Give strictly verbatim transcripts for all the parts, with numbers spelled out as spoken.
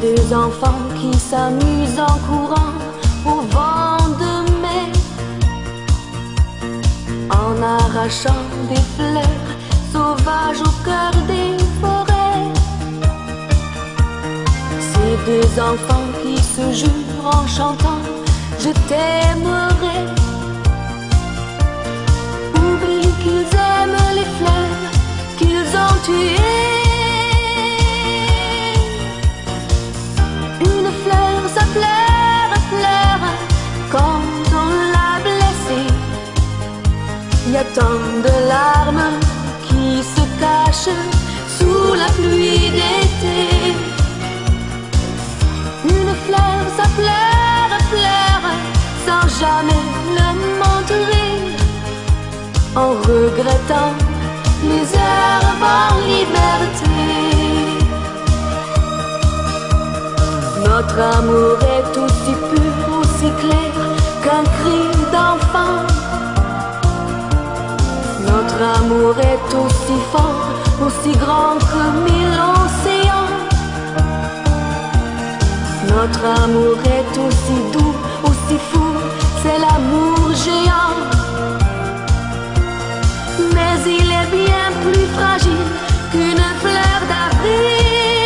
deux enfants qui s'amusent en courant au vent de mai, en arrachant des fleurs sauvages au cœur des forêts. Ces deux enfants qui se jurent en chantant « Je t'aimerai », oublient qu'ils aiment les fleurs qu'ils ont tuées. Une fleur, ça pleure, pleure quand on l'a blessée. Il y a tant de larmes qui se cachent sous la pluie d'été. Une fleur, ça pleure, pleure sans jamais le montrer, en regrettant les herbes en liberté. Notre amour est aussi pur, aussi clair qu'un cri d'enfant. Notre amour est aussi fort, aussi grand que mille océans. Notre amour est aussi doux, aussi fou, c'est l'amour géant. Mais il est bien plus fragile qu'une fleur d'avril.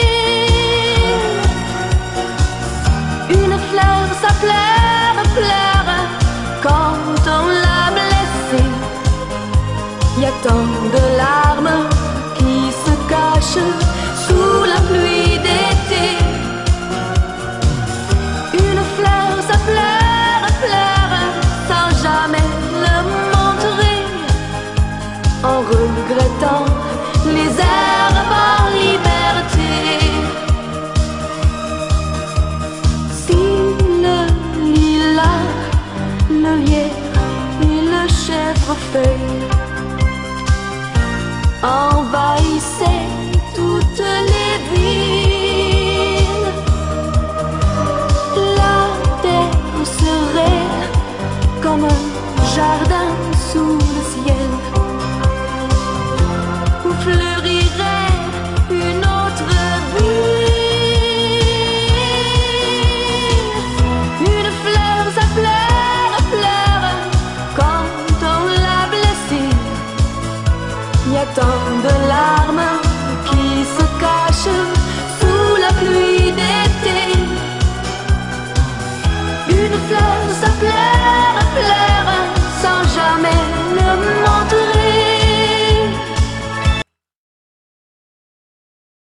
Une fleur, ça pleure, pleure quand on l'a blessée. Il y a tant de larmes qui se cachent sous la pluie d'été. Une fleur, ça pleure, pleure sans jamais le montrer, en regrettant les herbes en liberté. Si le lilas, le lierre et le chèvrefeuille envahissaient toutes les villes, la terre serait comme un jardin sous le ciel, où fleurirait une autre vie. Une fleur, ça pleure, pleure quand on l'a blessée. Il y a tant de larmes qui se cachent sous la pluie d'été. Une fleur, ça pleure.